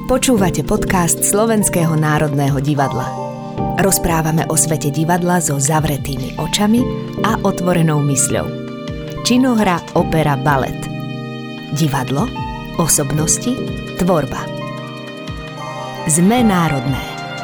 Počúvate podcast Slovenského národného divadla. Rozprávame o svete divadla so zavretými očami a otvorenou mysľou. Činohra, opera, balet. Divadlo, osobnosti, tvorba. Sme národné.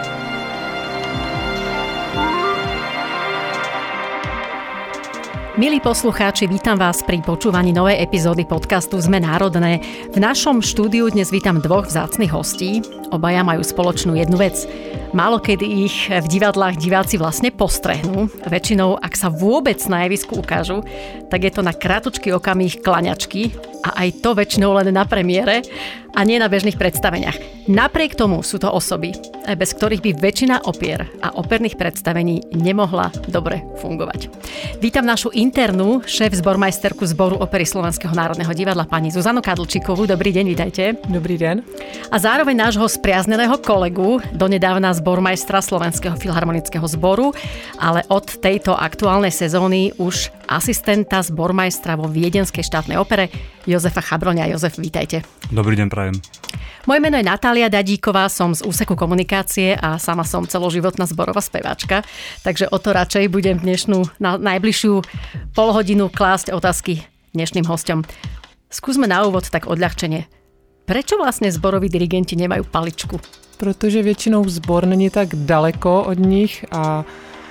Milí poslucháči, vítam vás pri počúvaní novej epizódy podcastu Sme národné. V našom štúdiu dnes vítam dvoch vzácnych hostí. Obaja majú spoločnú jednu vec. Málokedy ich v divadlách diváci vlastne postrehnú. Väčšinou, ak sa vôbec na javisku ukážu, tak je to na krátučký okamih klaňačky a aj to väčšinou len na premiére a nie na bežných predstaveniach. Napriek tomu sú to osoby, bez ktorých by väčšina opier a operných predstavení nemohla dobre fungovať. Vítam našu internú šéf-zbormajsterku zboru opery Slovenského národného divadla pani Zuzanu Kadlčíkovú. Dobrý deň, vítajte. Dobrý deň. A zároveň nášho spriazneného kolegu, donedávna zbormajstra Slovenského filharmonického zboru, ale od tejto aktuálnej sezóny už asistenta zbormajstra vo Viedenskej štátnej opere Jozefa Chabroňa. Jozef, vítajte. Dobrý deň, prajem. Moje meno je Natália Dadíková, som z úseku komunikácie a sama som celoživotná zborová speváčka, takže o to radšej budem najbližšiu polhodinu klásť otázky dnešným hosťom. Skúsme na úvod tak odľahčenie. Prečo vlastne zboroví dirigenti nemajú paličku? Protože většinou zbor není tak daleko od nich a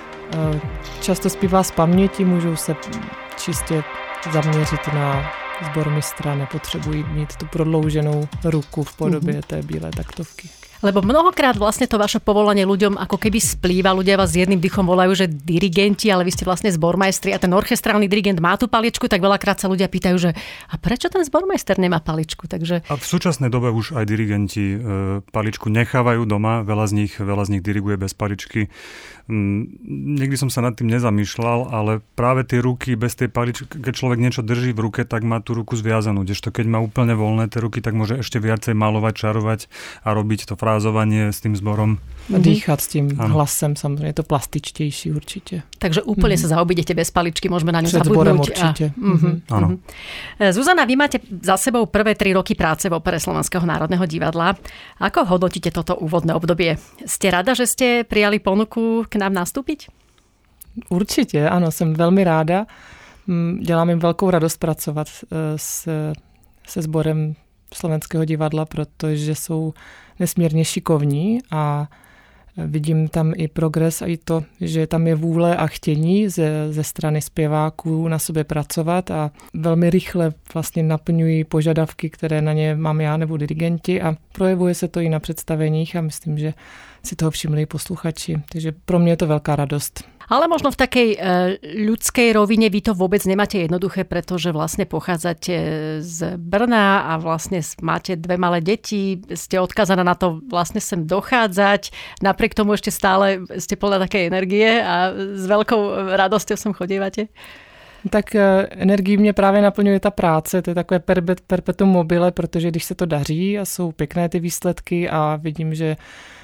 často zpívá z paměti, můžou se čistě zaměřit na zbormistra, nepotřebují mít tu prodlouženou ruku v podobě té bílé taktovky. Lebo mnohokrát vlastne to vaše povolanie ľuďom ako keby splýva. Ľudia vás s jedným dychom volajú, že dirigenti, ale vy ste vlastne zbormajstri a ten orchestrálny dirigent má tú paličku, tak veľakrát sa ľudia pýtajú, že a prečo ten zbormajster nemá paličku? Takže... A v súčasnej dobe už aj dirigenti paličku nechávajú doma, veľa z nich diriguje bez paličky. Nikdy som sa nad tým nezamýšľal, ale práve tie ruky bez tej paličky, keď človek niečo drží v ruke, tak má tú ruku zviazanú. Kdežto keď má úplne voľné tie ruky, tak môže ešte viacej malovať, čarovať a robiť to frázovanie s tým zborom. A dýchať s tým hlasem, samozrejme, je to plastičtejší určite. Takže úplne sa zaobídete bez paličky, môžeme na ňu zabudnúť. Před zborem určite. Áno. Zuzana, vy máte za sebou prvé 3 roky práce v opere Slovenského národného divadla. Ako hodnotíte toto úvodné obdobie? Ste rada, že ste prijali ponuku k nám nastúpiť? Určitě, ano, jsem velmi ráda. Dělá mi velkou radost pracovat se sborem Slovenského divadla, protože jsou nesmírně šikovní a vidím tam i progres a i to, že tam je vůle a chtění ze strany zpěváků na sobě pracovat a velmi rychle vlastně naplňují požadavky, které na ně mám já nebo dirigenti a projevuje se to i na představeních a myslím, že si toho všimli posluchači. Takže pro mě je to veľká radosť. Ale možno v takej ľudskej rovine vy to vôbec nemáte jednoduché, pretože vlastne pochádzate z Brna a vlastne máte 2 malé deti, ste odkázaná na to vlastne sem dochádzať, napriek tomu ešte stále ste plná takej energie a s veľkou radosťou sem chodívate. Tak energii mě právě naplňuje ta práce, to je takové perpetuum mobile, protože když se to daří a jsou pěkné ty výsledky a vidím, že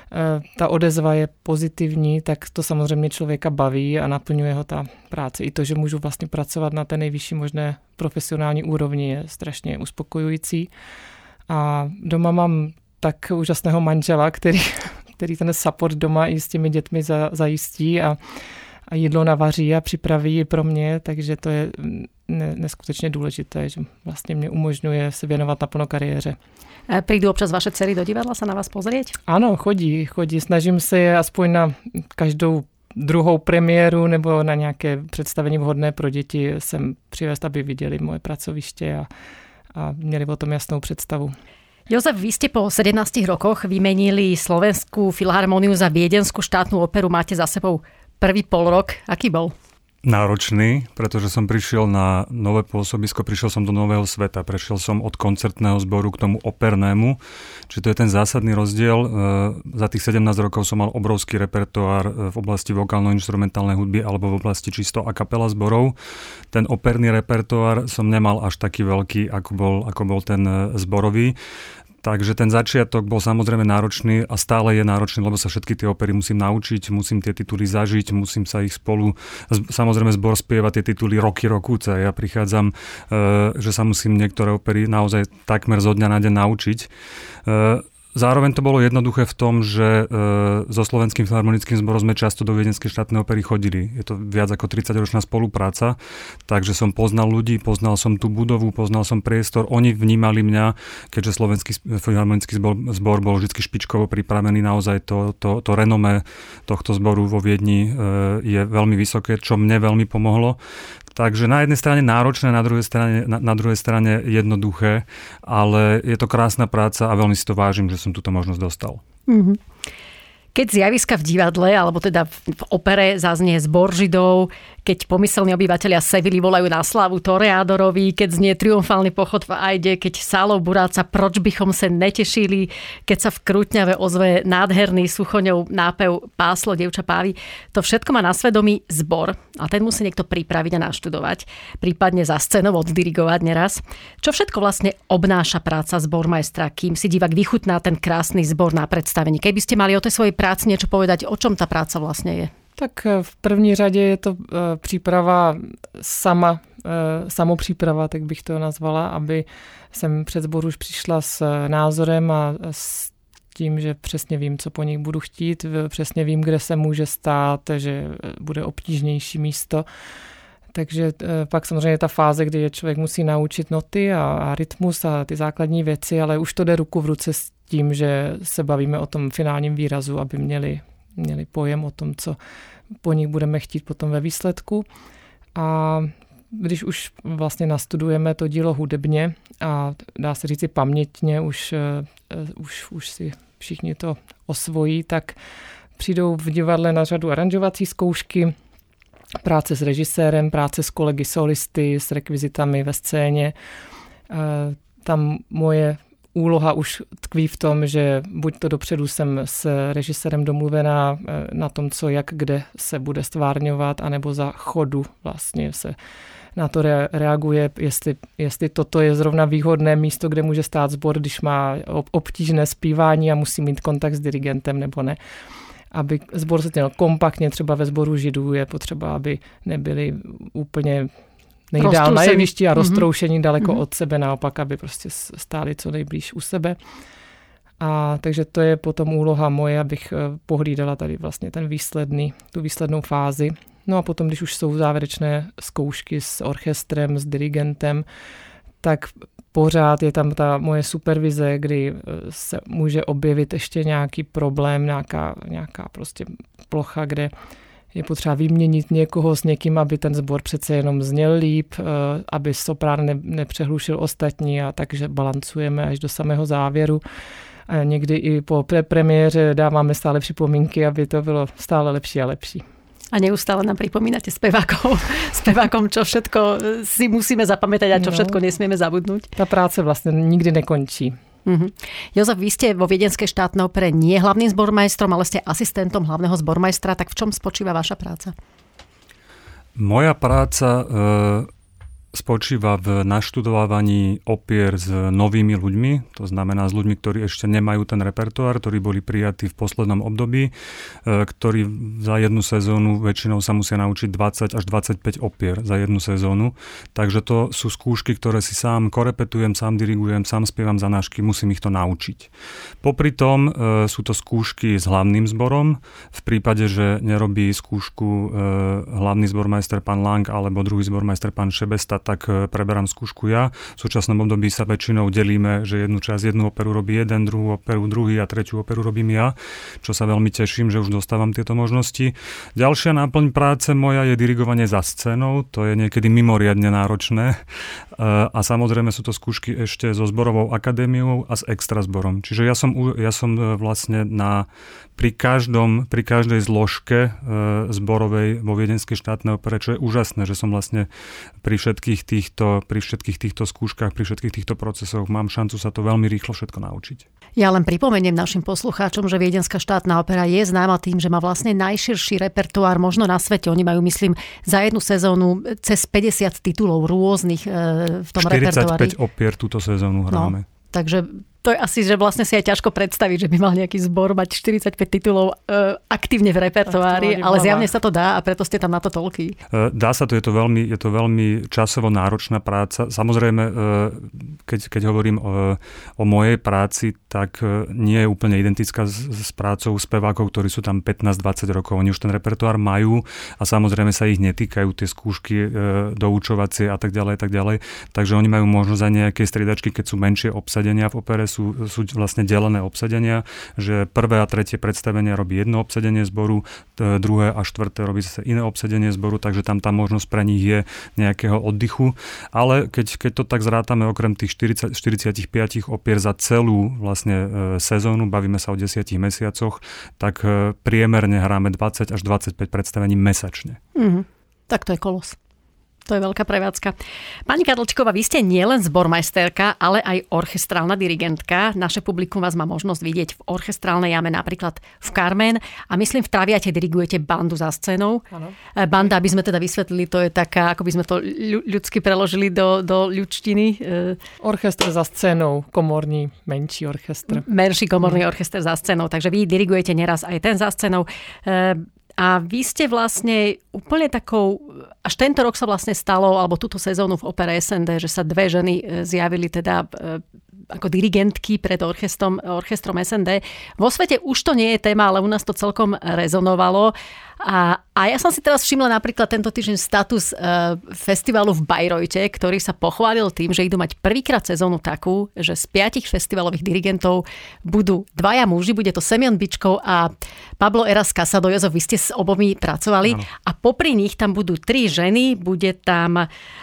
ta odezva je pozitivní, tak to samozřejmě člověka baví a naplňuje ho ta práce. I to, že můžu vlastně pracovat na té nejvyšší možné profesionální úrovni, je strašně uspokojující. A doma mám tak úžasného manžela, který ten support doma i s těmi dětmi zajistí a jídlo navaří a připraví pro mě, takže to je neskutečně důležité, že vlastně mě umožňuje se věnovat naplno kariéře. Prídu občas vaše dcery do divadla sa na vás pozrieť? Áno, chodí. Snažím se je aspoň na každou druhou premiéru nebo na nějaké představení vhodné pro děti sem přivést, aby viděli moje pracoviště a měli o tom jasnou představu. Jozef, vy ste po 17 rokoch vymenili Slovenskú filharmóniu za Viedenskú štátnu operu. Máte za sebou prvý polrok. Aký bol? Náročný, pretože som prišiel na nové pôsobisko, prišiel som do nového sveta, prešiel som od koncertného zboru k tomu opernému, čiže to je ten zásadný rozdiel. Za tých 17 rokov som mal obrovský repertoár v oblasti vokálno-inštrumentálnej hudby alebo v oblasti čisto a kapela zborov. Ten operný repertoár som nemal až taký veľký, ako bol ten zborový. Takže ten začiatok bol samozrejme náročný a stále je náročný, lebo sa všetky tie opery musím naučiť, musím tie tituly zažiť, musím sa ich spolu... Samozrejme zbor spieva tie tituly roky rokúce. Ja prichádzam, že sa musím niektoré opery naozaj takmer zo dňa na deň naučiť. Zároveň to bolo jednoduché v tom, že so Slovenským filharmonickým zborom sme často do Viedenskej štátnej opery chodili. Je to viac ako 30-ročná spolupráca, takže som poznal ľudí, poznal som tú budovu, poznal som priestor. Oni vnímali mňa, keďže Slovenský filharmonický zbor bol vždy špičkovo pripravený, naozaj to renomé tohto zboru vo Viedni je veľmi vysoké, čo mne veľmi pomohlo. Takže na jednej strane náročné, na druhej strane jednoduché, ale je to krásna práca a veľmi si to vážim, že som túto možnosť dostal. Mm-hmm. Keď z javiska v divadle, alebo teda v opere zaznie zbor Židov, keď pomyselní obyvatelia Sevily volajú na slávu Toreadorovi, keď znie triumfálny pochod v Aide, keď sálou buráca Proč bychom se netešili, keď sa v Krútňave ozve nádherný suchoňov nápev Páslo dievča pávy. To všetko má na svedomí zbor a ten musí niekto pripraviť a naštudovať, prípadne za scénou oddirigovať neraz. Čo všetko vlastne obnáša práca zbormajstra, kým si divák vychutná ten krásny zbor na predstavení? Keby ste mali o tej svojej práci niečo povedať, o čom tá práca vlastne je? Tak v první řadě je to příprava samopříprava, tak bych to nazvala, aby jsem před sbor už přišla s názorem a s tím, že přesně vím, co po nich budu chtít, přesně vím, kde se může stát, že bude obtížnější místo. Takže pak samozřejmě ta fáze, kdy je člověk musí naučit noty a rytmus a ty základní věci, ale už to jde ruku v ruce s tím, že se bavíme o tom finálním výrazu, aby měli pojem o tom, co po nich budeme chtít potom ve výsledku. A když už vlastně nastudujeme to dílo hudebně a dá se říci pamětně, už si všichni to osvojí, tak přijdou v divadle na řadu aranžovací zkoušky, práce s režisérem, práce s kolegy solisty, s rekvizitami ve scéně. Tam moje úloha už tkví v tom, že buď to dopředu jsem s režisérem domluvená na tom, co jak kde se bude stvárňovat, anebo za chodu vlastně se na to reaguje, jestli toto je zrovna výhodné místo, kde může stát sbor, když má obtížné zpívání a musí mít kontakt s dirigentem nebo ne. Aby sbor se měl kompaktně, třeba ve sboru Židů je potřeba, aby nebyli úplně nejdál na jevišti a roztroušení daleko od sebe, naopak, aby prostě stáli co nejblíž u sebe. A takže to je potom úloha moje, abych pohlídala tady vlastně tu výslednou fázi. No a potom, když už jsou závěrečné zkoušky s orchestrem, s dirigentem, tak pořád je tam ta moje supervize, kdy se může objevit ještě nějaký problém, nějaká prostě plocha, kde je potřeba vyměnit někoho s někým, aby ten sbor přece jenom zněl líp, aby soprán nepřehlušil ostatní, a takže balancujeme až do samého závěru. A někdy i po premiéře dáváme stále připomínky, aby to bylo stále lepší a lepší. A neustále nám pripomínate spevákom, čo všetko si musíme zapamätať a čo všetko nesmieme zabudnúť. Tá práca vlastne nikdy nekončí. Mm-hmm. Jozef, vy ste vo Viedenskej štátnej opere nie hlavným zbormajstrom, ale ste asistentom hlavného zbormajstra. Tak v čom spočíva vaša práca? Moja práca spočíva v naštudovávaní opier s novými ľuďmi, to znamená s ľuďmi, ktorí ešte nemajú ten repertoár, ktorí boli prijatí v poslednom období, ktorí za jednu sezónu väčšinou sa musia naučiť 20 až 25 opier za jednu sezónu. Takže to sú skúšky, ktoré si sám korepetujem, sám dirigujem, sám spievam zanášky, musím ich to naučiť. Popri tom sú to skúšky s hlavným zborom. V prípade, že nerobí skúšku hlavný zbormajster pán Lang alebo druhý zbormajster pán Šebesta, tak preberám skúšku ja. V súčasnom období sa väčšinou delíme, že jednu operu robí jeden, druhú operu druhý a tretiu operu robím ja, čo sa veľmi teším, že už dostávam tieto možnosti. Ďalšia náplň práce moja je dirigovanie za scénou, to je niekedy mimoriadne náročné. A samozrejme sú to skúšky ešte so zborovou akadémiou a s extrazborom. Čiže ja som vlastne pri každej zložke zborovej vo Viedenskej štátnej opere, čo je úžasné, že som vlastne pri všetkých týchto skúškach, pri všetkých týchto procesoch mám šancu sa to veľmi rýchlo všetko naučiť. Ja len pripomeniem našim poslucháčom, že Viedenská štátna opera je známa tým, že má vlastne najširší repertoár možno na svete. Oni majú, myslím, za jednu sezónu cez 50 titulov rôznych v tom repertoári. 45 opier túto sezónu hráme. No, takže to je asi, že vlastne si aj ťažko predstaviť, že by mal nejaký zbor mať 45 titulov aktívne v repertoári, ale zjavne sa to dá a preto ste tam na to toľký. Dá sa to, je to veľmi časovo náročná práca. Samozrejme, keď hovorím o mojej práci, tak nie je úplne identická s prácou spevákov, ktorí sú tam 15-20 rokov. Oni už ten repertoár majú a samozrejme sa ich netýkajú tie skúšky doučovacie a tak ďalej. Takže oni majú možnosť aj nejaké striedačky, keď sú menšie obsadenia v opere, sú vlastne delené obsadenia, že prvé a tretie predstavenia robí jedno obsadenie zboru, druhé a štvrté robí zase iné obsadenie zboru, takže tam tá možnosť pre nich je nejakého oddychu. Ale keď to tak zrátame, okrem tých 45 opier za celú sezónu, bavíme sa o 10 mesiacoch, tak priemerne hráme 20 až 25 predstavení mesačne. Tak to je kolos. To je veľká prevádzka. Pani Kadlčíková, vy ste nielen zbormajsterka, ale aj orchestrálna dirigentka. Naše publikum vás má možnosť vidieť v orchestrálnej jame, napríklad v Carmen. A myslím, v Traviate dirigujete bandu za scénou. Ano. Banda, aby sme teda vysvetlili, to je taká, ako by sme to ľudsky preložili do ľudštiny. Orchestr za scénou, komorní, menší orchestr. Menší komorný orchester za scénou. Takže vy dirigujete neraz aj ten za scénou. A vy ste vlastne úplne takou, až tento rok sa vlastne stalo, alebo túto sezónu v opere SND, že sa dve ženy zjavili teda ako dirigentky pred orchestrom SND. Vo svete už to nie je téma, ale u nás to celkom rezonovalo. A ja som si teraz všimla napríklad tento týždeň status festivalu v Bayreuth, ktorý sa pochválil tým, že idú mať prvýkrát sezónu takú, že z 5 festivalových dirigentov budú 2 muži, bude to Semyon Bičkov a Pablo Eras Casado. Jozef, vy ste s obomi pracovali. Ano. A popri nich tam budú 3 ženy, bude tam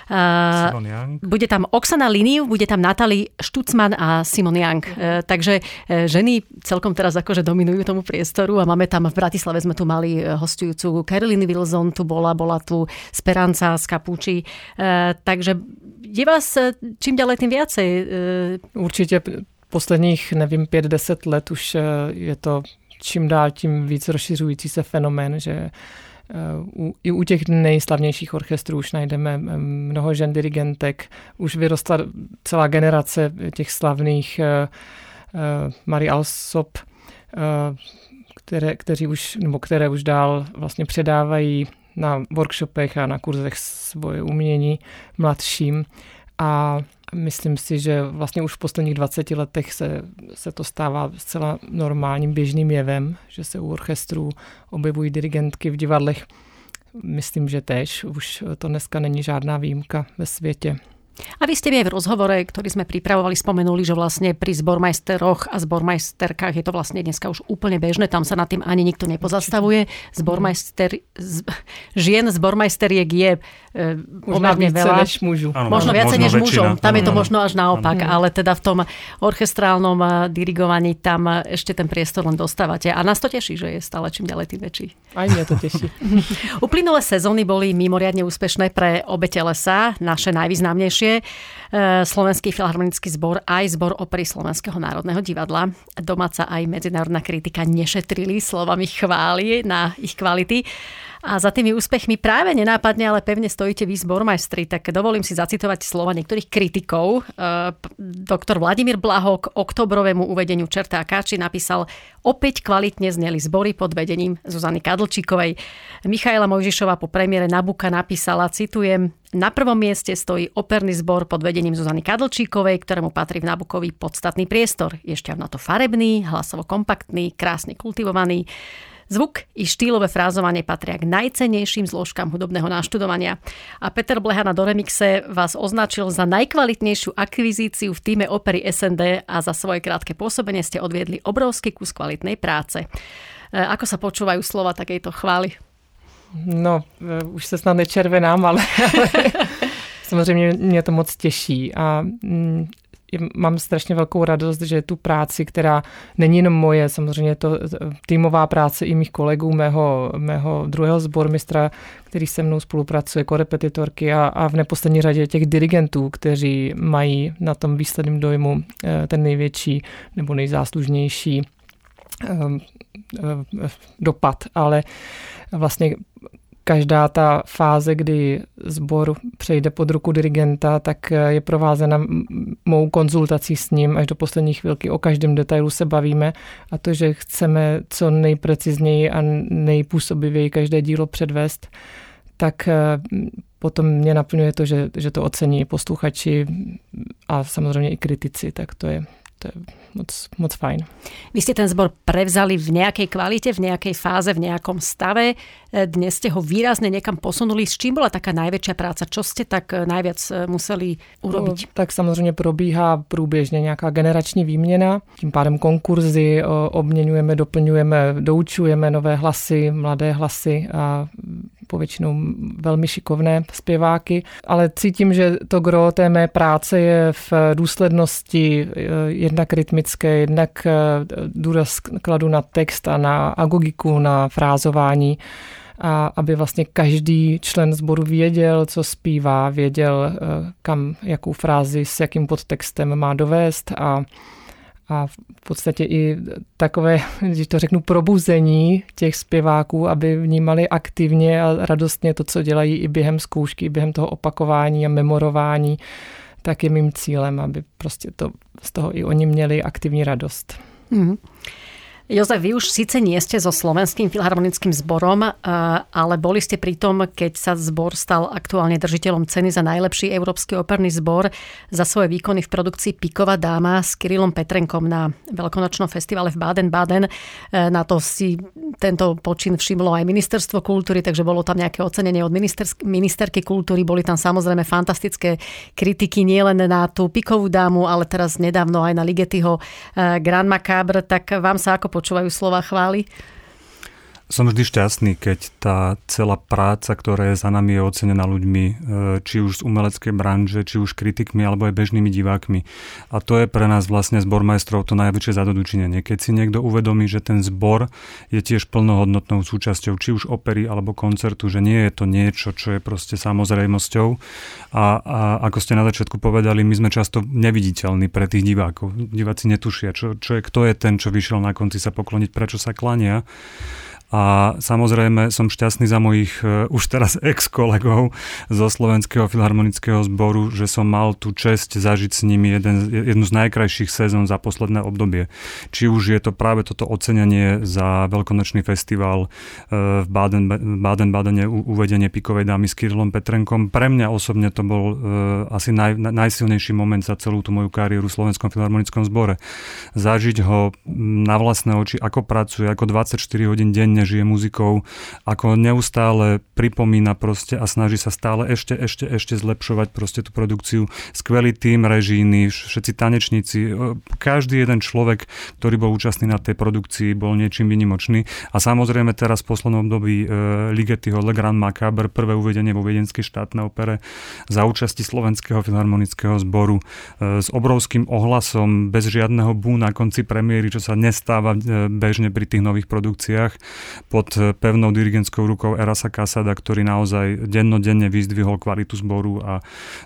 Oksana Liniu, bude tam Natalie Štucman a Simon Young. Takže ženy celkom teraz akože dominujú tomu priestoru a máme tam v Bratislave sme tu mali hostujúcu Carolyn Wilson, tu bola tu Speranza z Capucci. Takže je vás čím ďalej tým viacej? Určitě posledních, nevím, 5-10 let už je to čím dál tím víc rozšiřující se fenomén, že i u těch nejslavnějších orchestrů už najdeme mnoho žen dirigentek. Už vyrostla celá generace těch slavných Marie Alsop, které už dál vlastně předávají na workshopech a na kurzech svoje umění mladším. A myslím si, že vlastně už v posledních 20 letech se to stává zcela normálním běžným jevem, že se u orchestrů objevují dirigentky v divadlech. Myslím, že též už to dneska není žádná výjimka ve světě. A vy ste mi aj v rozhovore, ktorý sme pripravovali, spomenuli, že vlastne pri zbormajsteroch a zbormajsterkách je to vlastne dneska už úplne bežné, tam sa nad tým ani nikto nepozastavuje. Žien zbormajsteriek je pomerne veľa. Než mužov. Možno viacej než mužov. Tam je to možno až naopak, ale teda v tom orchestrálnom dirigovaní tam ešte ten priestor len dostávate. A nás to teší, že je stále čím ďalej tým väčší. Aj mňa to teší. Uplynulé sezóny boli mimoriadne úspešné pre obe telesá, naše najvýznamnejšie. Slovenský filharmonický zbor aj zbor opery Slovenského národného divadla. Domáca aj medzinárodná kritika nešetrili slovami chvály na ich kvality. A za tými úspechmi práve nenápadne, ale pevne stojíte vy zbormajstri. Tak dovolím si zacitovať slova niektorých kritikov. Doktor Vladimír Blaho k oktobrovému uvedeniu Čerta a Káči napísal: opäť kvalitne zneli zbory pod vedením Zuzany Kadlčíkovej. Michaela Mojžišová po premiére Nabuka napísala, citujem: na prvom mieste stojí operný zbor pod vedením Zuzany Kadlčíkovej, ktorému patrí v Nabukovi podstatný priestor. Je šťavnato farebný, hlasovo kompaktný, krásne kultivovaný. Zvuk i štýlové frázovanie patria k najcennejším zložkám hudobného naštudovania. A Peter Bleha na Doremixe vás označil za najkvalitnejšiu akvizíciu v tíme opery SND a za svoje krátke pôsobenie ste odviedli obrovský kus kvalitnej práce. Ako sa počúvajú slova takejto chvály? No, už se snad nečervenám, ale samozřejmě mě to moc těší a mám strašně velkou radost, že tu práci, která není jenom moje, samozřejmě je to týmová práce i mých kolegů, mého druhého sbormistra, který se mnou spolupracuje, korepetitorky a v neposlední řadě těch dirigentů, kteří mají na tom výsledném dojmu ten největší nebo nejzáslužnější dopad, ale vlastně každá ta fáze, kdy sbor přejde pod ruku dirigenta, tak je provázena mou konzultací s ním až do poslední chvilky. O každém detailu se bavíme a to, že chceme co nejprecizněji a nejpůsobivěji každé dílo předvést, tak potom mě naplňuje to, že to ocení posluchači a samozřejmě i kritici, tak to to je moc fajn. Vy ste ten zbor prevzali v nejakej kvalite, v nejakej fáze, v nejakom stave. Dnes ste ho výrazne niekam posunuli. S čím bola taká najväčšia práca? Čo ste tak najviac museli urobiť? Tak samozřejmě probíhá průběžně nějaká generační výměna. Tím pádem konkurzy obměňujeme, doplňujeme, doučujeme nové hlasy, mladé hlasy a povětšinou velmi šikovné zpěváky. Ale cítím, že to gro té mé práce je v důslednosti jednak rytmické, jednak důraz kladu na text a na agogiku, na frázování, a aby vlastně každý člen sboru věděl, co zpívá, věděl, kam, jakou frázi s jakým podtextem má dovést a v podstatě i takové, když to řeknu, probuzení těch zpěváků, aby vnímali aktivně a radostně to, co dělají i během zkoušky, i během toho opakování a memorování, tak je mým cílem, aby prostě z toho i oni měli aktivní radost. Mm. Jozef, vy už síce nie ste so Slovenským filharmonickým zborom, ale boli ste pri tom, keď sa zbor stal aktuálne držiteľom ceny za najlepší európsky operný zbor za svoje výkony v produkcii Píková dáma s Kirillom Petrenkom na veľkonočnom festivale v Baden-Baden. Na to si tento počin všimlo aj Ministerstvo kultúry, takže bolo tam nejaké ocenenie od ministerky kultúry. Boli tam samozrejme fantastické kritiky nielen na tú Píkovú dámu, ale teraz nedávno aj na Ligetiho Grand Macabre. Tak vám sa ako počúvajú slova chvály? Som vždy šťastný, keď tá celá práca, ktorá je za nami, je ocenená ľuďmi, či už z umeleckej branže, či už kritikmi, alebo aj bežnými divákmi. A to je pre nás vlastne zbormajstrov to najväčšie zadozučinenie. Keď si niekto uvedomí, že ten zbor je tiež plnohodnotnou súčasťou, či už opery alebo koncertu, že nie je to niečo, čo je proste samozrejmosťou. A ako ste na začiatku povedali, my sme často neviditeľní pre tých divákov. Diváci netušia, kto je ten, čo vyšiel na konci sa pokloniť, prečo sa klania. A samozrejme som šťastný za mojich už teraz ex-kolegov zo Slovenského filharmonického zboru, že som mal tú česť zažiť s nimi jednu z najkrajších sezón za posledné obdobie. Či už je to práve toto ocenenie za veľkonočný festival v Baden-Badene, uvedenie Píkovej dámy s Kirillom Petrenkom. Pre mňa osobne to bol asi najsilnejší moment za celú tú moju kariéru v Slovenskom filharmonickom zbore. Zažiť ho na vlastné oči, ako pracuje, ako 24 hodín denne žije muzikou, ako neustále pripomína proste a snaží sa stále ešte zlepšovať proste tú produkciu. Skvelý tím režijný, všetci tanečníci, každý jeden človek, ktorý bol účastný na tej produkcii, bol niečím výnimočný. A samozrejme teraz v poslednom období Ligetiho Le Grand Macabre, prvé uvedenie vo Viedenskej štátnej opere za účasti Slovenského filharmonického zboru s obrovským ohlasom, bez žiadneho bú na konci premiéry, čo sa nestáva bežne pri tých nových produkciách, pod pevnou dirigentskou rukou Erasa Casada, ktorý naozaj dennodenne vyzdvihol kvalitu zboru. A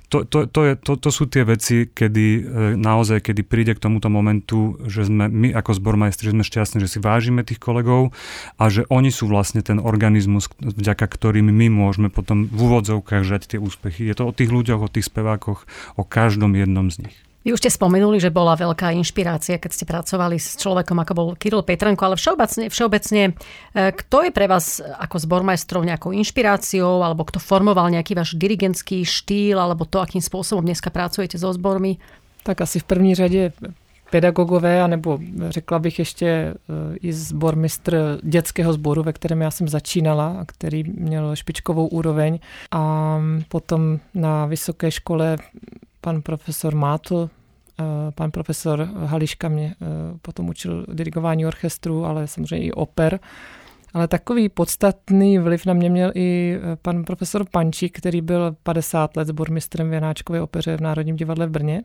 to sú tie veci, kedy príde k tomuto momentu, že sme my ako zbormajstri, že sme šťastní, že si vážime tých kolegov a že oni sú vlastne ten organizmus, vďaka ktorým my môžeme potom v úvodzovkách žať tie úspechy. Je to o tých ľuďoch, o tých spevákoch, o každom jednom z nich. Vy už ste spomenuli, že bola veľká inšpirácia, keď ste pracovali s človekom, ako bol Kirill Petrenko, ale všeobecne, kto je pre vás ako zbormajstrov nejakou inšpiráciou, alebo kto formoval nejaký váš dirigentský štýl, alebo to, akým spôsobom dneska pracujete so zbormi? Tak asi v první řadě pedagogové, anebo řekla bych ještě i sbormistr dětského sboru, ve kterém já jsem začínala a který měl špičkovou úroveň. A potom na vysoké škole pan profesor Mátl, pan profesor Hališka mě potom učil dirigování orchestru, ale samozřejmě i oper. Ale takový podstatný vliv na mě měl i pan profesor Pančík, který byl 50 let sbormistrem v Janáčkově opeře v Národním divadle v Brně.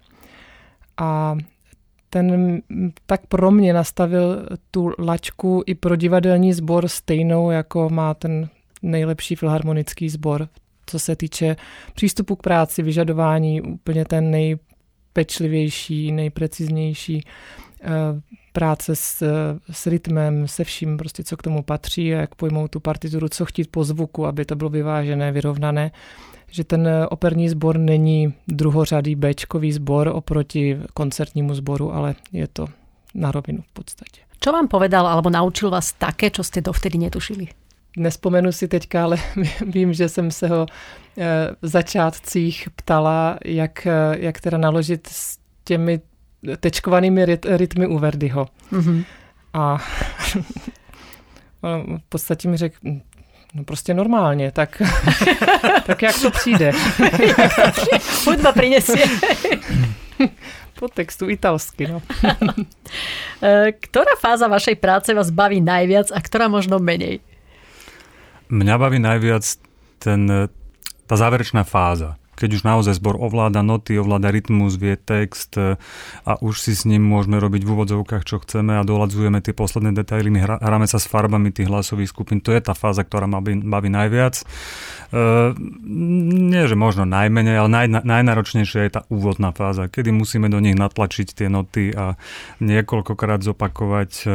A ten tak pro mě nastavil tu laťku i pro divadelní sbor stejnou, jako má ten nejlepší filharmonický sbor. Co se týče přístupu k práci, vyžadování, úplně ten nejpečlivější, nejpreciznější práce s rytmem, se vším, prostě, co k tomu patří, jak pojmout tu partituru, co chtít po zvuku, aby to bylo vyvážené, vyrovnané. Že ten operní sbor není druhořadý béčkový sbor oproti koncertnímu sboru, ale je to na rovinu v podstatě. Čo vám povedal alebo naučil vás také, čo ste dovtedy netušili? Nespomenu si teďka, ale vím, že jsem se ho v začátcích ptala, jak teda naložit s těmi tečkovanými rytmy u Verdiho. Mm-hmm. A v podstatě mi řekl, no prostě normálně, tak jak to přijde. Hudba prinesie. Po textu italsky, no. Ktorá fáza vašej práce vás baví najviac a ktorá možno menej? Mňa baví najviac tá záverečná fáza. Keď už naozaj zbor ovláda noty, ovláda rytmus, vie text a už si s ním môžeme robiť v úvodzovkách, čo chceme a doľadzujeme tie posledné detaily, hráme sa s farbami tých hlasových skupín. To je tá fáza, ktorá ma baví najviac. Nie, že možno najmenej, ale najnáročnejšia je tá úvodná fáza, kedy musíme do nich natlačiť tie noty a niekoľkokrát zopakovať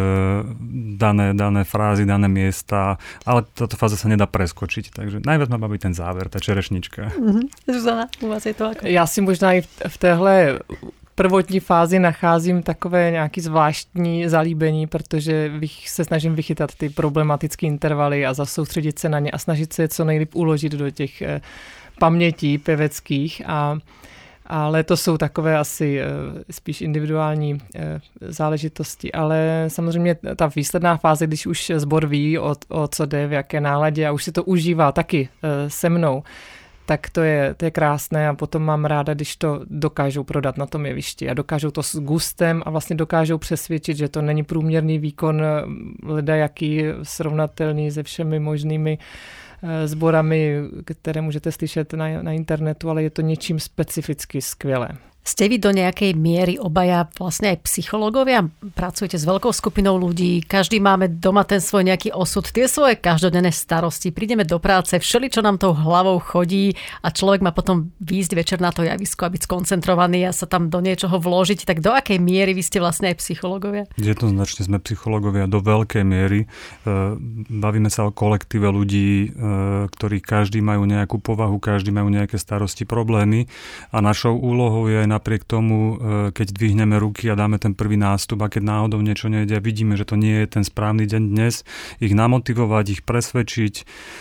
dané frázy, dané miesta, ale táto fáza sa nedá preskočiť. Takže najviac ma baví ten záver, tá čerešnička. Zuzana, u vás je to ako? Já si možná i v téhle prvotní fázi nacházím takové nějaký zvláštní zalíbení, protože se snažím vychytat ty problematické intervaly a zasoustředit se na ně a snažit se je co nejlíp uložit do těch pamětí peveckých. Ale to jsou takové asi spíš individuální záležitosti. Ale samozřejmě ta výsledná fáze, když už sbor ví, o co jde, v jaké náladě a už si to užívá taky se mnou, tak to je krásné a potom mám ráda, když to dokážou prodat na tom jevišti a dokážou to s gustem a vlastně dokážou přesvědčit, že to není průměrný výkon ledajaký srovnatelný se všemi možnými sborami, které můžete slyšet na internetu, ale je to něčím specificky skvělé. Ste vy do nejakej miery obaja vlastne aj psychológovia? Pracujete s veľkou skupinou ľudí, každý máme doma ten svoj nejaký osud, tie svoje každodenné starosti, prídeme do práce, všeličo nám tou hlavou chodí a človek má potom výjsť večer na to javisko a byť skoncentrovaný a sa tam do niečoho vložiť. Tak do akej miery vy ste vlastne aj psychológovia? Jednoznačne sme psychológovia do veľkej miery. Bavíme sa o kolektíve ľudí, ktorí každý majú nejakú povahu, každý majú nejaké starosti, problémy a našou úlohou je napriek tomu, keď dvihneme ruky a dáme ten prvý nástup a keď náhodou niečo nejde a vidíme, že to nie je ten správny deň dnes, ich namotivovať, ich presvedčiť,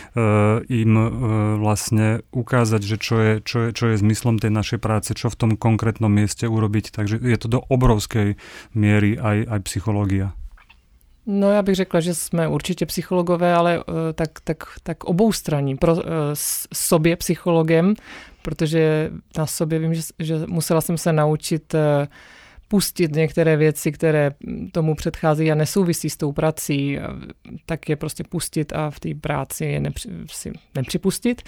im vlastne ukázať, že čo je zmyslom tej našej práce, čo v tom konkrétnom mieste urobiť. Takže je to do obrovskej miery aj psychológia. No já bych řekla, že jsme určitě psychologové, ale tak oboustranní. Sobě psychologem, protože na sobě vím, že musela jsem se naučit pustit některé věci, které tomu předchází a nesouvisí s tou prací, tak je prostě pustit a v té práci je nepřipustit.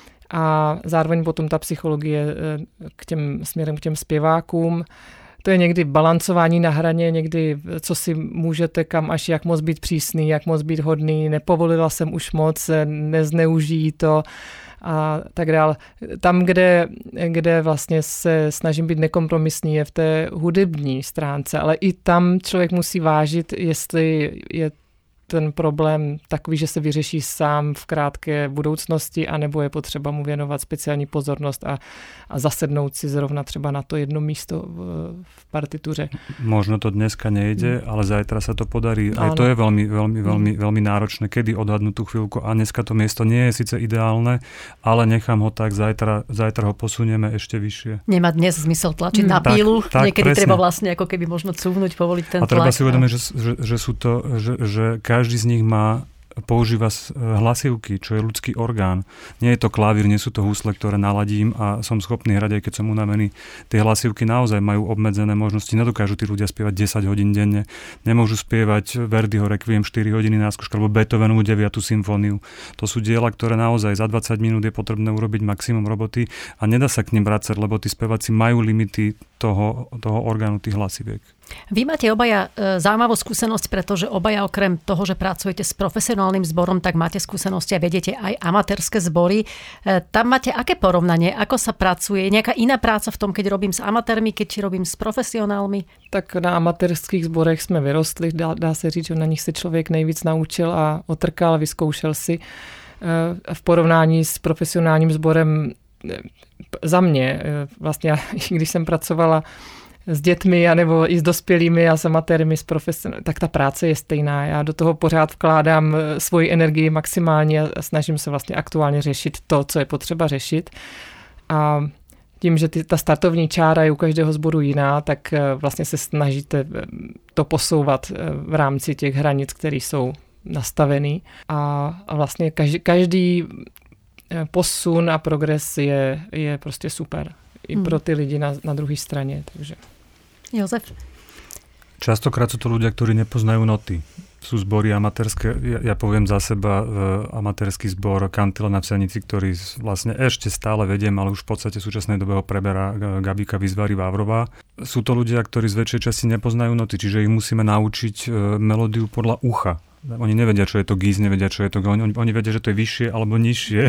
A zároveň potom ta psychologie směrem k těm zpěvákům, to je někdy balancování na hraně, někdy co si můžete, kam až jak moc být přísný, jak moc být hodný, nepovolila jsem už moc, nezneužijí to a tak dále. Tam, kde vlastně se snažím být nekompromisní, je v té hudební stránce, ale i tam člověk musí vážit, jestli je ten problém takový, že se vyřeší sám v krátké budoucnosti, anebo je potřeba mu věnovat speciální pozornost a zasednout si zrovna třeba na to jedno místo v partituře. Možno to dneska nejde, ale zajtra sa to podarí. Aj to je veľmi náročné, kedy odhadnúť tú chvíľku a dneska to miesto nie je síce ideálne, ale nechám ho tak, zajtra ho posunieme ešte vyššie. Nemá dnes zmysel tlačiť na pílu, tak, niekedy presne. treba vlastne ako keby možno cúvnuť, povoliť ten tlak. A treba si uvedomiť, že každý z nich používa hlasivky, čo je ľudský orgán. Nie je to klavír, nie sú to husle, ktoré naladím a som schopný hrať, aj keď som unavený. Tie hlasivky naozaj majú obmedzené možnosti. Nedokážu tí ľudia spievať 10 hodín denne. Nemôžu spievať Verdiho Requiem 4 hodiny na skúšku alebo Beethovenovú 9. symfóniu. To sú diela, ktoré naozaj za 20 minút je potrebné urobiť maximum roboty a nedá sa k nim vracať, lebo tí speváci majú limity toho orgánu tých hlasiviek. Vy máte obaja zaujímavú skúsenosť, pretože obaja okrem toho, že pracujete s profesionálnym zborom, tak máte skúsenosti a vedete aj amatérske zbory. Tam máte aké porovnanie? Ako sa pracuje? Nejaká iná práca v tom, keď robím s amatérmi, keď robím s profesionálmi? Tak na amatérských zborech jsme vyrostli, dá se říct, že na nich se člověk nejvíc naučil a otrkal, vyzkoušel si. V porovnání s profesionálním sborem za mě, vlastně když jsem pracovala s dětmi anebo i s dospělými a s amatérmi, s profesionálními, tak ta práce je stejná. Já do toho pořád vkládám svoji energii maximálně a snažím se vlastně aktuálně řešit to, co je potřeba řešit. A tím, že ta startovní čára je u každého sboru jiná, tak vlastně se snažíte to posouvat v rámci těch hranic, které jsou nastavený. A vlastně každý posun a progres je prostě super. I pro ty lidi na druhé straně. Takže. Jozef? Častokrát sú to ľudia, ktorí nepoznajú noty. Sú zbory amatérske, ja poviem za seba, amatérsky zbor Kantila na Psianici, ktorý vlastne ešte stále vediem, ale už v podstate v súčasnej dobe ho preberá Gabika Vizvary Vávrová. Sú to ľudia, ktorí z väčšej časti nepoznajú noty, čiže ich musíme naučiť melódiu podľa ucha. Oni nevedia, čo je to gis, nevedia, čo je to go. Oni vedia, že to je vyššie alebo nižšie.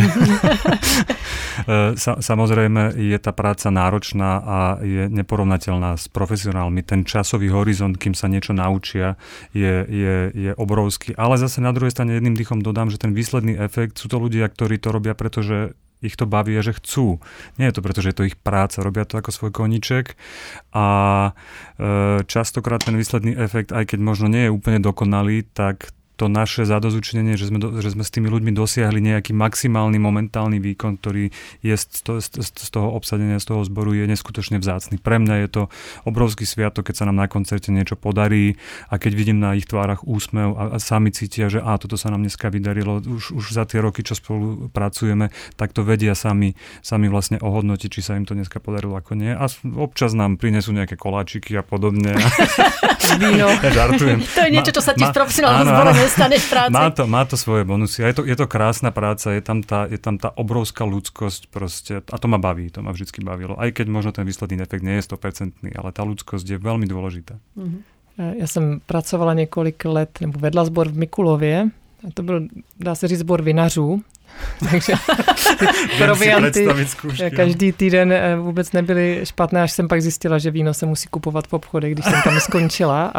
Samozrejme, je tá práca náročná a je neporovnateľná s profesionálmi. Ten časový horizont, kým sa niečo naučia, je obrovský. Ale zase na druhej strane jedným dýchom dodám, že ten výsledný efekt, sú to ľudia, ktorí to robia, pretože ich to baví a že chcú. Nie je to preto, že je to ich práca, robia to ako svoj koníček a častokrát ten výsledný efekt, aj keď možno nie je úplne dokonalý, tak to naše zadozučinenie, že sme s tými ľuďmi dosiahli nejaký maximálny momentálny výkon, ktorý je z toho obsadenia, z toho zboru, je neskutočne vzácny. Pre mňa je to obrovský sviatok, keď sa nám na koncerte niečo podarí a keď vidím na ich tvárach úsmev a sami cítia, že toto sa nám dneska vydarilo, už za tie roky, čo spolu pracujeme, tak to vedia sami vlastne ohodnotiť, či sa im to dneska podarilo, ako nie. A občas nám prinesú nejaké koláčiky a podobne. Víno. Žartujem. To je niečo, čo sa ti v profesionálnom zbore nestane v práci. Má to svoje bonusy. A je to krásna práca, je tam tá obrovská ľudskosť proste. A to ma baví, to ma vždycky bavilo. Aj keď možno ten výsledný efekt nie je 100%, ale tá ľudskosť je veľmi dôležitá. Já jsem pracovala několik let, nebo vedla sbor v Mikulově. A to byl, dá se říct, sbor vinařů. Takže provianty každý týden vůbec nebyly špatné, až jsem pak zjistila, že víno se musí kupovat v obchodech, když jsem tam skončila,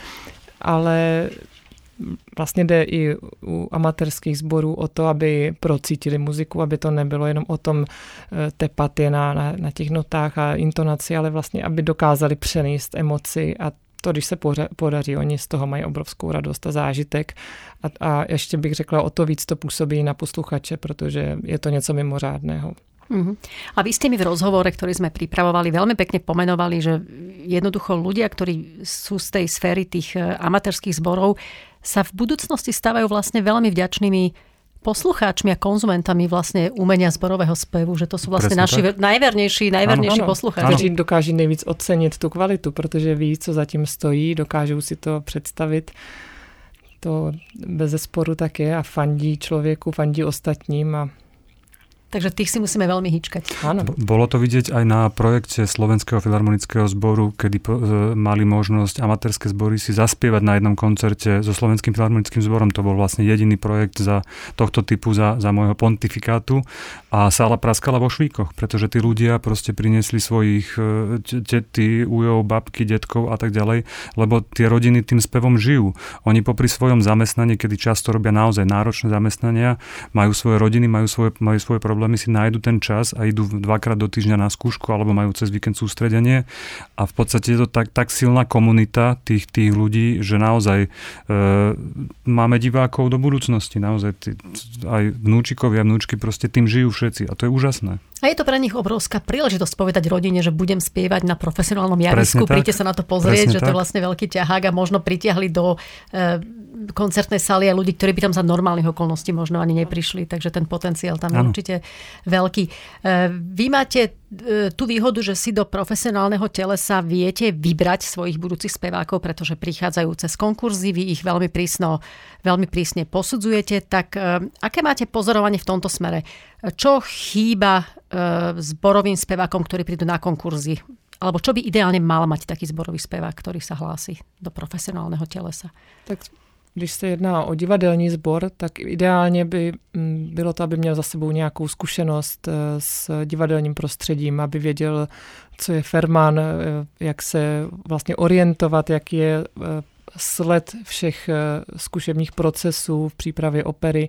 ale vlastně jde i u amatérských sborů o to, aby procítili muziku, aby to nebylo jenom o tom tepat je na těch notách a intonaci, ale vlastně, aby dokázali přenést emoci a to, když se podaří, oni z toho mají obrovskou radost a zážitek. A ještě bych řekla, o to víc to působí na posluchače, protože je to něco mimořádného. A vy ste mi v rozhovore, ktorý sme pripravovali, veľmi pekne pomenovali, že jednoducho ľudia, ktorí sú z tej sféry tých amatérskych zborov, sa v budúcnosti stávajú vlastne veľmi vďačnými poslucháčmi a konzumentami vlastne umenia zborového spevu, že to sú vlastne naši najvernejší poslucháči. Kteří dokáží nejvíc ocenit tu kvalitu, protože ví, co zatím stojí, dokážou si to představit. To bezesporu tak je a fandí člověku, fandí ostatním a Takže tých si musíme veľmi hýčkať. Áno. Bolo to vidieť aj na projekte Slovenského filharmonického zboru, kedy mali možnosť amatérske zbory si zaspievať na jednom koncerte so Slovenským filharmonickým zborom. To bol vlastne jediný projekt za tohto typu za môjho pontifikátu. A sála praskala vo švíkoch, pretože tí ľudia proste priniesli svojich tety, ujov, babky, detkov a tak ďalej, lebo tie rodiny tým spevom žijú. Oni popri svojom zamestnaní, kedy často robia naozaj náročné zamestnania, majú svoje rodiny, majú svoje problémy, si nájdu ten čas a idú 2-krát do týždňa na skúšku alebo majú cez víkend sústredenie a v podstate je to tak silná komunita tých ľudí, že naozaj máme divákov do budúcnosti. Naozaj aj vnúčikovia, vnúčky proste tým žijú všetci a to je úžasné. A je to pre nich obrovská príležitosť povedať rodine, že budem spievať na profesionálnom javisku, príďte sa na to pozrieť, že to je vlastne veľký ťahák a možno pritiahli do koncertnej sály aj ľudí, ktorí by tam za normálnych okolností možno ani neprišli, takže ten potenciál tam je určite veľký. Vy máte tú výhodu, že si do profesionálneho telesa viete vybrať svojich budúcich spevákov, pretože prichádzajú cez konkurzy, vy ich veľmi prísne posudzujete, tak aké máte pozorovanie v tomto smere? Čo chýba zborovým spevákom, ktorí prídu na konkurzy? Alebo čo by ideálne mal mať taký zborový spevák, ktorý sa hlási do profesionálneho telesa? Tak když se jedná o divadelní sbor, tak ideálně by bylo to, aby měl za sebou nějakou zkušenost s divadelním prostředím, aby věděl, co je Ferman, jak se vlastně orientovat, jaký je sled všech zkušebních procesů v přípravě opery.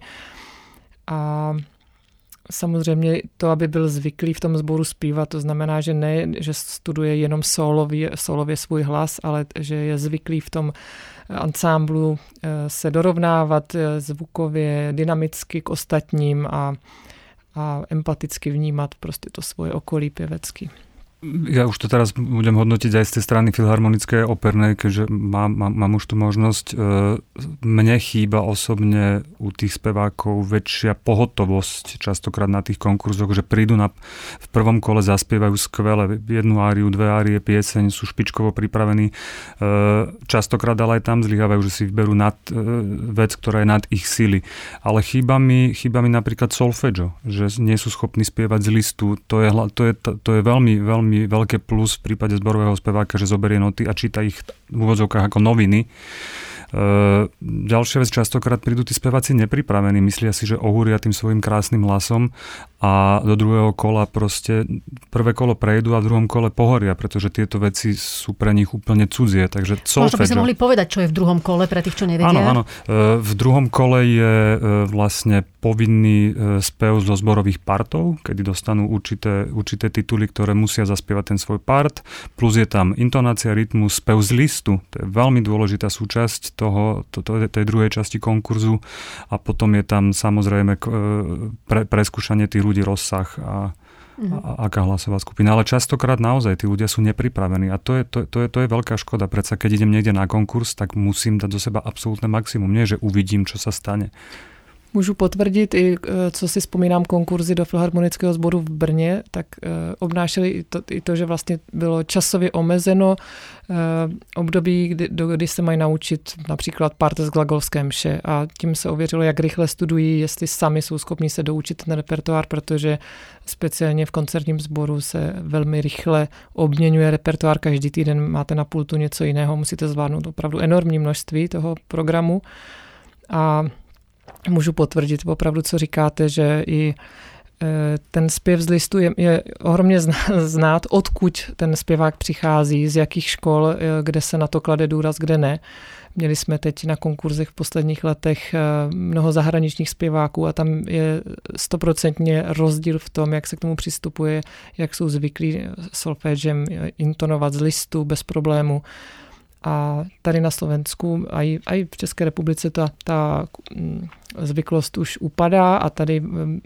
A samozřejmě to, aby byl zvyklý v tom sboru zpívat, to znamená, že ne, že studuje jenom solově svůj hlas, ale že je zvyklý v tom ansámblu se dorovnávat zvukově, dynamicky k ostatním a a empaticky vnímat prostě to svoje okolí pěvecky. Ja už to teraz budem hodnotiť aj z tej strany filharmonickej a opernej, keďže mám už tú možnosť. Mne chýba osobne u tých spevákov väčšia pohotovosť častokrát na tých konkurzoch, že prídu v prvom kole, zaspievajú skvele jednu áriu, dve árie, pieseň, sú špičkovo pripravení. Častokrát ale aj tam zlyhávajú, že si vyberú vec, ktorá je nad ich sily. Ale chýba mi napríklad solfeggio, že nie sú schopní spievať z listu. To je veľmi veľké plus v prípade zborového speváka, že zoberie noty a číta ich v úvodzovkách ako noviny. Ďalšia vec, častokrát prídu tí speváci nepripravení, myslia si, že ohúria tým svojim krásnym hlasom a do druhého kola proste prvé kolo prejdú a v druhom kole pohoria, pretože tieto veci sú pre nich úplne cudzie. Takže možno by sme mohli povedať, čo je v druhom kole pre tých, čo nevedia. Áno. V druhom kole je vlastne povinný spev zo zborových partov, kedy dostanú určité tituly, ktoré musia zaspievať ten svoj part, plus je tam intonácia, rytmus, spev z listu. To je veľmi dôležitá súčasť tej druhej časti konkurzu a potom je tam samozrejme preskúšanie tých ľudí, rozsah a aká hlasová skupina. Ale častokrát naozaj tí ľudia sú nepripravení a to je veľká škoda. Predsa keď idem niekde na konkurs, tak musím dať do seba absolútne maximum. Nie, že uvidím, čo sa stane. Můžu potvrdit i, co si vzpomínám, konkurzy do Filharmonického sboru v Brně, tak obnášeli i to, že vlastně bylo časově omezeno období, kdy se mají naučit například part z glagolské mše a tím se ověřilo, jak rychle studují, jestli sami jsou schopni se doučit ten repertoár, protože speciálně v koncertním sboru se velmi rychle obměňuje repertoár, každý týden máte na pultu něco jiného, musíte zvládnout opravdu enormní množství toho programu a můžu potvrdit opravdu, co říkáte, že i ten zpěv z listu je ohromně znát, odkud ten zpěvák přichází, z jakých škol, kde se na to klade důraz, kde ne. Měli jsme teď na konkurzech v posledních letech mnoho zahraničních zpěváků a tam je 100% rozdíl v tom, jak se k tomu přistupuje, jak jsou zvyklí solfégem intonovat z listu bez problému. A tady na Slovensku a i v České republice ta zvyklost už upadá a tady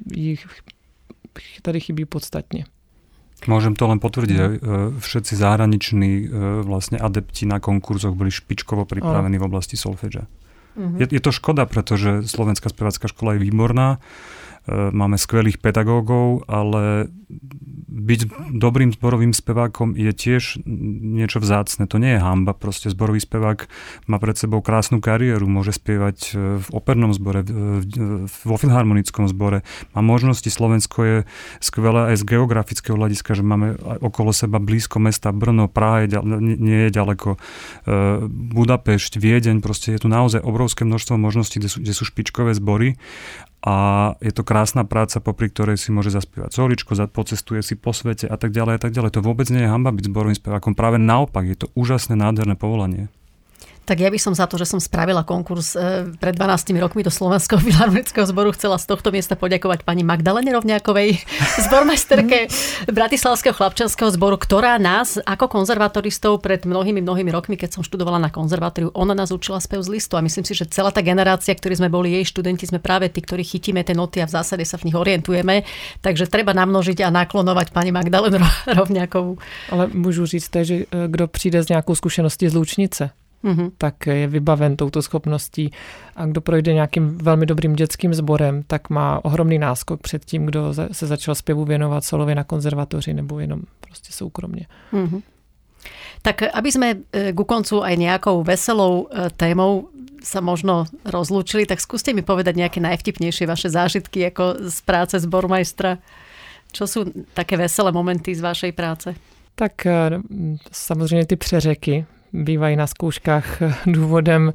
chybí podstatne. Môžem to len potvrdiť. Všetci zahraniční vlastne adepti na konkurzoch boli špičkovo pripravení v oblasti solfeggia. Je to škoda, pretože Slovenská spevácka škola je výborná. Máme skvelých pedagógov, ale byť dobrým zborovým spevákom je tiež niečo vzácne. To nie je hanba. Proste zborový spevák má pred sebou krásnu kariéru. Môže spievať v opernom zbore, vo filharmonickom zbore. Má možnosti. Slovensko je skvelé aj z geografického hľadiska, že máme okolo seba blízko mesta Brno, Praha nie je ďaleko. Budapešť, Viedeň, proste je tu naozaj obrovské množstvo možností, kde sú špičkové zbory. A je to krásna práca, popri ktorej si môže zaspievať soličko, pocestuje si po svete a tak ďalej a tak ďalej. To vôbec nie je hanba byť zborovým spevákom. Práve naopak, je to úžasné, nádherné povolanie. Tak ja by som za to, že som spravila konkurs pred 12 rokmi do Slovenského filharmonického zboru, chcela z tohto miesta poďakovať pani Magdalene Rovňákovej, zbormajsterke Bratislavského chlapčenského zboru, ktorá nás ako konzervatoristov pred mnohými rokmi, keď som študovala na konzervatóriu, ona nás učila spev z listu a myslím si, že celá tá generácia, ktorí sme boli jej študenti, sme práve tí, ktorí chytíme tie noty a v zásade sa v nich orientujeme. Takže treba namnožiť a naklonovať pani Magdalenu Rovňákovú. Ale môžu říct, že kdo přijde s nejakou skúseností z Lučnice, tak je vybaven touto schopností. A kdo projde nějakým velmi dobrým dětským sborem, tak má ohromný náskok před tím, kdo se začal zpěvu věnovat solově na konzervatoři nebo jenom prostě soukromně. Tak aby sme ku koncu aj nejakou veselou témou sa možno rozlúčili, tak skúste mi povedať nejaké najvtipnejšie vaše zážitky ako z práce zbormajstra. Čo sú také veselé momenty z vašej práce? Tak samozřejmě ty přeřeky bývají na zkouškách důvodem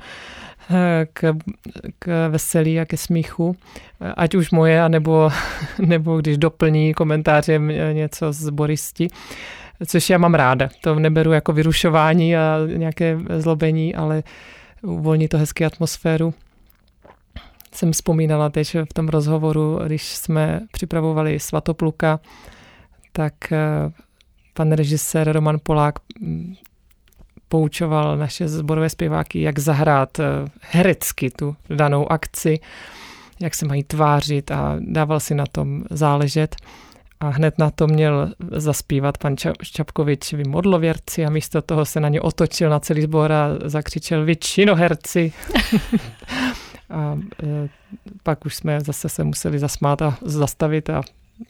k veselí a ke smíchu. Ať už moje, nebo když doplní komentářem něco z Boristi, což já mám ráda. To neberu jako vyrušování a nějaké zlobení, ale uvolní to hezky atmosféru. Jsem vzpomínala teď v tom rozhovoru, když jsme připravovali Svatopluka, tak pan režisér Roman Polák poučoval naše zborové zpěváky, jak zahrát herecky tu danou akci. jak se mají tvářit a dával si na tom záležet. A hned na to měl zaspívat pan Čapkovič Vy modlověrci a místo toho se na ně otočil na celý sbor a zakřičel Vy činoherci. A pak už jsme zase se museli zasmát a zastavit a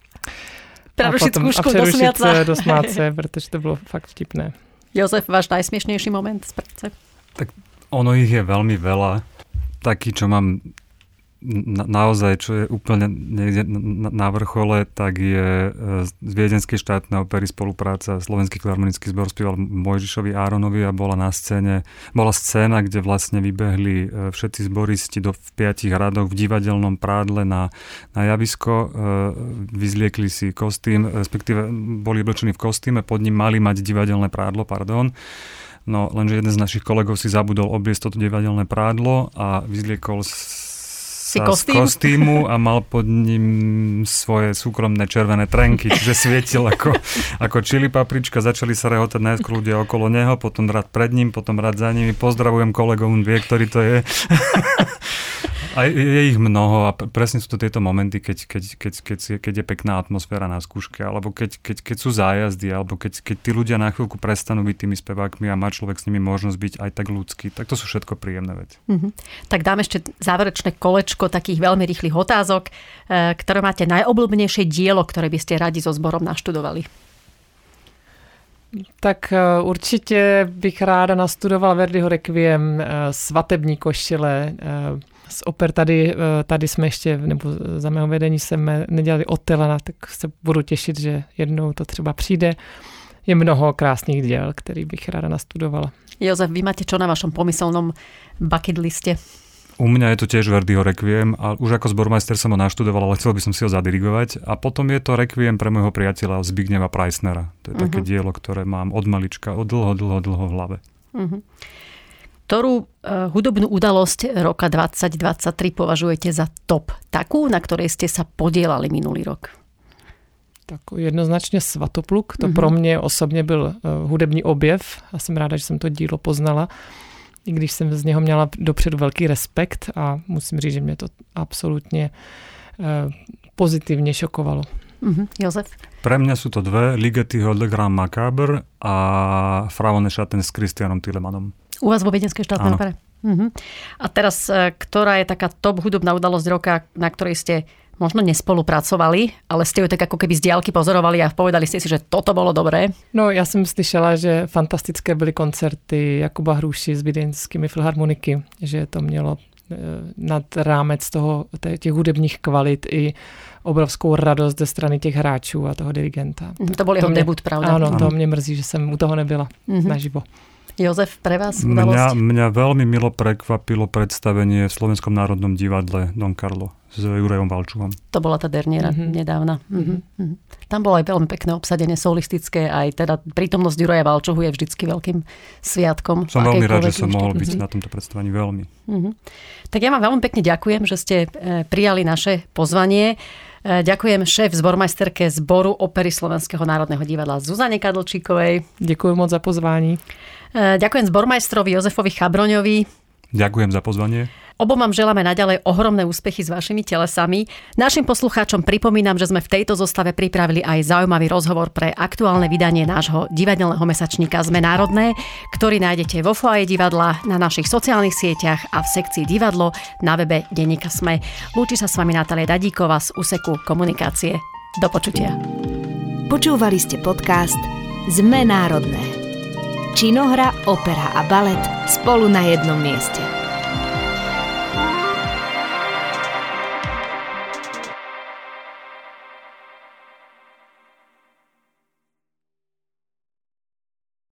přerušit se, dosmát se, protože to bylo fakt vtipné. Jozef, váš najsmiešnejší moment z práce? Tak ono ich je veľmi veľa. Taký, čo mám naozaj, čo je úplne niekde na vrchole, tak je z Viedenskej štátnej opery spolupráca. Slovenský filharmonický zbor spieval Mojžišovi Áronovi a bola scéna, kde vlastne vybehli všetci zboristi v 5 radoch v divadelnom prádle na javisko, vyzliekli si kostým, respektíve boli oblečení v kostýme, pod ním mali mať divadelné prádlo, No, lenže jeden z našich kolegov si zabudol obliecť toto divadelné prádlo a vyzliekol z kostýmu a mal pod ním svoje súkromné červené trenky, čiže svietil ako čili paprička. Začali sa rehotať najskôr ľudia okolo neho, potom rád pred ním, potom rád za nimi. Pozdravujem kolegov, on vie, ktorý to je. A je ich mnoho a presne sú to tieto momenty, keď je pekná atmosféra na skúške, alebo keď sú zájazdy, alebo keď tí ľudia na chvíľku prestanú byť tými spevákmi a má človek s nimi možnosť byť aj tak ľudský, tak to sú všetko príjemné veci. Tak dám ešte záverečné kolečko takých veľmi rýchlych otázok, ktoré máte najobľúbenejšie dielo, ktoré by ste radi so zborom naštudovali. Tak určitě bych ráda nastudovala Verdiho Requiem, Svatební košile. Z oper tady jsme ještě, nebo za mého vedení jsme nedělali Otela, tak se budu těšit, že jednou to třeba přijde. Je mnoho krásných diel, který bych ráda nastudovala. Jozef, vy máte čo na vašom pomyselnom bucket liste? U mňa je to tiež Verdiho Requiem a už ako zbormajster som ho naštudoval, ale chcel by som si ho zadirigovať. A potom je to Requiem pre môjho priateľa Zbigneva Preissnera. To je také dielo, ktoré mám od malička, od dlho v hlave. Ktorú hudobnú udalosť roka 2023 považujete za top? Takú, na ktorej ste sa podielali minulý rok? Tak jednoznačně Svatopluk. To pro mě osobně byl hudební objev. A jsem ráda, že jsem to dílo poznala. I když jsem z něho měla dopředu velký respekt a musím říct, že mě to absolutně pozitivně šokovalo. Jozef? Pre mňa sú to dve, Ligetiho Le Grand Macabre a Frauen Schatten s Christianom Tillemanom. U vás vo Viedenskej štátnej opere? A teraz, ktorá je taká top hudobná udalosť roka, na ktorej ste možno nespolupracovali, ale ste ju tak ako keby z diaľky pozorovali a povedali ste si, že toto bolo dobré? No, já jsem slyšela, že fantastické byly koncerty Jakuba Hruši s vídeňskými filharmoniky, že to mělo nad rámec těch hudebních kvalit i obrovskou radost ze strany těch hráčů a toho dirigenta. To byl jeho debut, pravda? Ano, to mě mrzí, že jsem u toho nebyla naživo. Jozef, pre vás udalosť? Mňa veľmi milo prekvapilo predstavenie v Slovenskom národnom divadle Don Carlo s Jurajom Valčuhom. To bola tá derniéra nedávna. Tam bolo aj veľmi pekné obsadenie solistické, aj teda prítomnosť Juraja Valčuhu je vždycky veľkým sviatkom. Som veľmi rád, že som mohol byť na tomto predstavení veľmi. Tak ja vám veľmi pekne ďakujem, že ste prijali naše pozvanie. Ďakujem šéf zbormajsterke zboru opery Slovenského národného divadla Zuzane Kadlčíkovej. Ďakujem moc za pozvání. Ďakujem zbormajstrovi Jozefovi Chabroňovi. Ďakujem za pozvanie. Obom vám želáme naďalej ohromné úspechy s vašimi telesami. Našim poslucháčom pripomínam, že sme v tejto zostave pripravili aj zaujímavý rozhovor pre aktuálne vydanie nášho divadelného mesačníka Sme národné, ktorý nájdete vo foaje divadla, na našich sociálnych sieťach a v sekcii divadlo na webe denníka Sme. Lúči sa s vami Natália Dadíková z úseku komunikácie. Do počutia. Počúvali ste podcast Sme národné. Činohra, opera a balet spolu na jednom mieste.